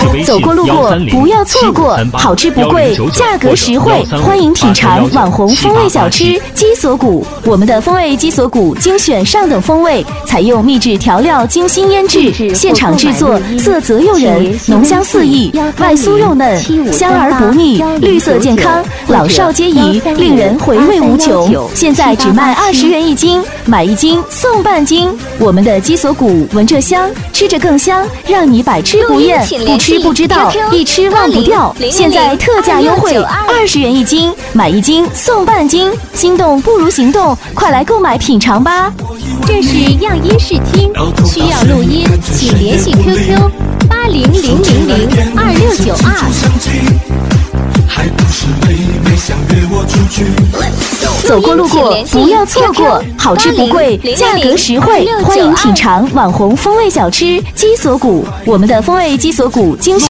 走过路过不要错过，好吃不贵，价格实惠，欢迎品尝网红风味小吃鸡锁骨。我们的风味鸡锁骨精选上等风味，采用秘制调料精心腌制，现场制作，色泽诱人，浓香四溢，外酥肉嫩，香而不腻，绿色健康，老少皆宜，令人回味无穷。现在只卖20元一斤，买1斤送半斤。我们的鸡锁骨闻着香，吃着更香，让你百吃不厌，不吃不知道，一吃忘不掉。现在特价优惠，20元一斤，买1斤送半斤。心动不如行动，快来购买品尝吧！ 这是样音视听，需要录音，请联系 QQ8000026992。 走过路过不要错过，好吃不贵，价格实惠，欢迎品尝网红风味小吃鸡锁骨。我们的风味鸡锁骨精选